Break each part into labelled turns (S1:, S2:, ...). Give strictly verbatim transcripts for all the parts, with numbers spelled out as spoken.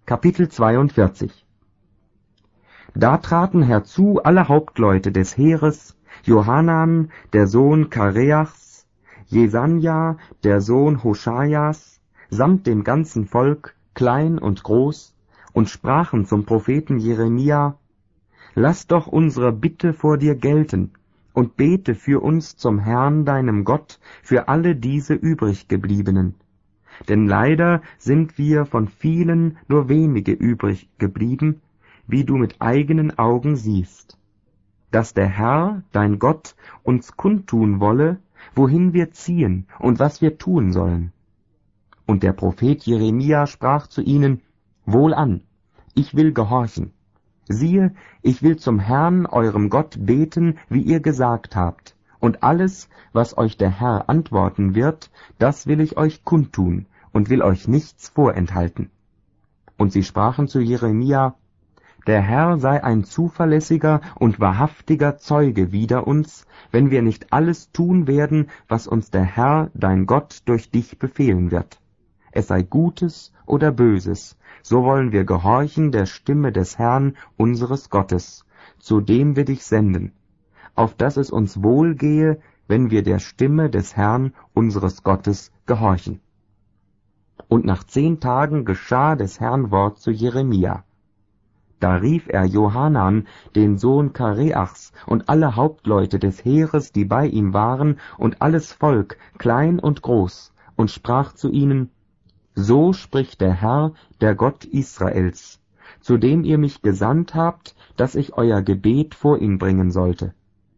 S1: Kapitel zweiundvierzig. Da traten herzu alle Hauptleute des Heeres, Johanan, der Sohn Kareachs, Jesanja, der Sohn Hoschajas, samt dem ganzen Volk, klein und groß, und sprachen zum Propheten Jeremia: Lass doch unsere Bitte vor dir gelten, und bete für uns zum Herrn deinem Gott für alle diese übriggebliebenen. Denn leider sind wir von vielen nur wenige übrig geblieben, wie du mit eigenen Augen siehst. Dass der Herr, dein Gott, uns kundtun wolle, wohin wir ziehen und was wir tun sollen. Und der Prophet Jeremia sprach zu ihnen: Wohlan, ich will gehorchen. Siehe, ich will zum Herrn, eurem Gott, beten, wie ihr gesagt habt, und alles, was euch der Herr antworten wird, das will ich euch kundtun und will euch nichts vorenthalten. Und sie sprachen zu Jeremia: Der Herr sei ein zuverlässiger und wahrhaftiger Zeuge wider uns, wenn wir nicht alles tun werden, was uns der Herr, dein Gott, durch dich befehlen wird. Es sei Gutes oder Böses, so wollen wir gehorchen der Stimme des Herrn, unseres Gottes, zu dem wir dich senden, auf dass es uns wohlgehe, wenn wir der Stimme des Herrn, unseres Gottes, gehorchen. Und nach zehn Tagen geschah des Herrn Wort zu Jeremia. Da rief er Johanan, den Sohn Kareachs, und alle Hauptleute des Heeres, die bei ihm waren, und alles Volk, klein und groß, und sprach zu ihnen: So spricht der Herr, der Gott Israels, zu dem ihr mich gesandt habt, dass ich euer Gebet vor ihn bringen sollte.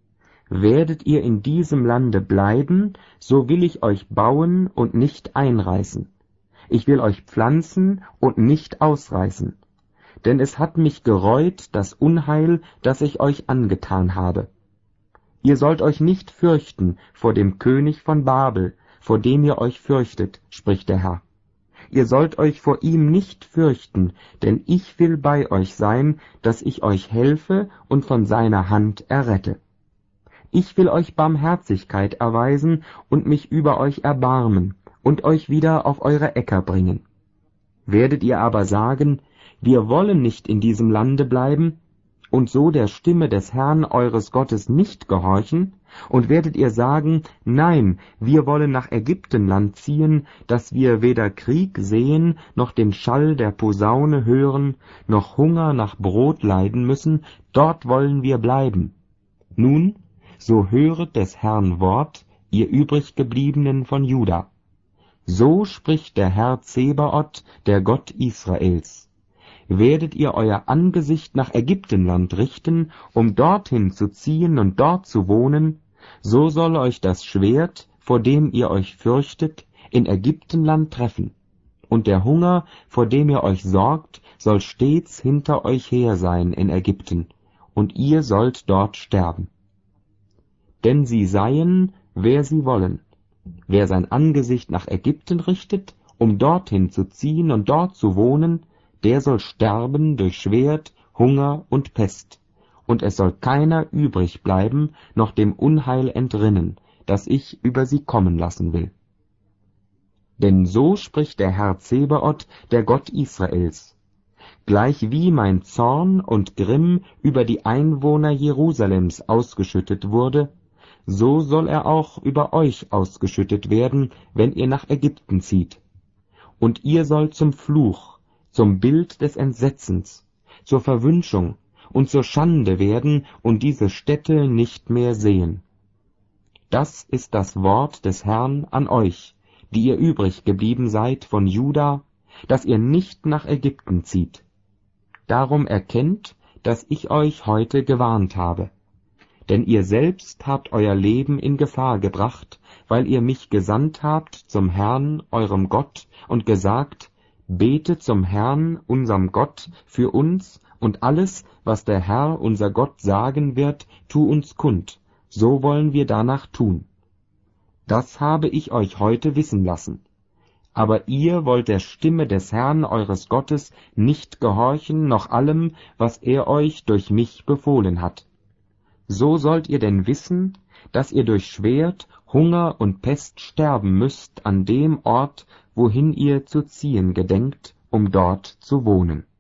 S1: Werdet ihr in diesem Lande bleiben, so will ich euch bauen und nicht einreißen. Ich will euch pflanzen und nicht ausreißen. Denn es hat mich gereut, das Unheil, das ich euch angetan habe. Ihr sollt euch nicht fürchten vor dem König von Babel, vor dem ihr euch fürchtet, spricht der Herr. Ihr sollt euch vor ihm nicht fürchten, denn ich will bei euch sein, dass ich euch helfe und von seiner Hand errette. Ich will euch Barmherzigkeit erweisen und mich über euch erbarmen und euch wieder auf eure Äcker bringen. Werdet ihr aber sagen: Wir wollen nicht in diesem Lande bleiben, und so der Stimme des Herrn eures Gottes nicht gehorchen, und werdet ihr sagen: Nein, wir wollen nach Ägyptenland ziehen, dass wir weder Krieg sehen, noch den Schall der Posaune hören, noch Hunger nach Brot leiden müssen, dort wollen wir bleiben. Nun, so höret des Herrn Wort, ihr übriggebliebenen von Juda. So spricht der Herr Zebaoth, der Gott Israels: Werdet ihr euer Angesicht nach Ägyptenland richten, um dorthin zu ziehen und dort zu wohnen, so soll euch das Schwert, vor dem ihr euch fürchtet, in Ägyptenland treffen, und der Hunger, vor dem ihr euch sorgt, soll stets hinter euch her sein in Ägypten, und ihr sollt dort sterben. Denn sie seien, wer sie wollen. Wer sein Angesicht nach Ägypten richtet, um dorthin zu ziehen und dort zu wohnen, der soll sterben durch Schwert, Hunger und Pest, und es soll keiner übrig bleiben, noch dem Unheil entrinnen, das ich über sie kommen lassen will. Denn so spricht der Herr Zebaoth, der Gott Israels: Gleichwie mein Zorn und Grimm über die Einwohner Jerusalems ausgeschüttet wurde, so soll er auch über euch ausgeschüttet werden, wenn ihr nach Ägypten zieht. Und ihr sollt zum Fluch, zum Bild des Entsetzens, zur Verwünschung und zur Schande werden und diese Städte nicht mehr sehen. Das ist das Wort des Herrn an euch, die ihr übrig geblieben seid von Juda, dass ihr nicht nach Ägypten zieht. Darum erkennt, dass ich euch heute gewarnt habe. Denn ihr selbst habt euer Leben in Gefahr gebracht, weil ihr mich gesandt habt zum Herrn, eurem Gott, und gesagt: Bete zum Herrn, unserem Gott, für uns, und alles, was der Herr, unser Gott, sagen wird, tu uns kund, so wollen wir danach tun. Das habe ich euch heute wissen lassen. Aber ihr wollt der Stimme des Herrn, eures Gottes, nicht gehorchen, noch allem, was er euch durch mich befohlen hat. So sollt ihr denn wissen, dass ihr durch Schwert, Hunger und Pest sterben müsst an dem Ort, wohin ihr zu ziehen gedenkt, um dort zu wohnen.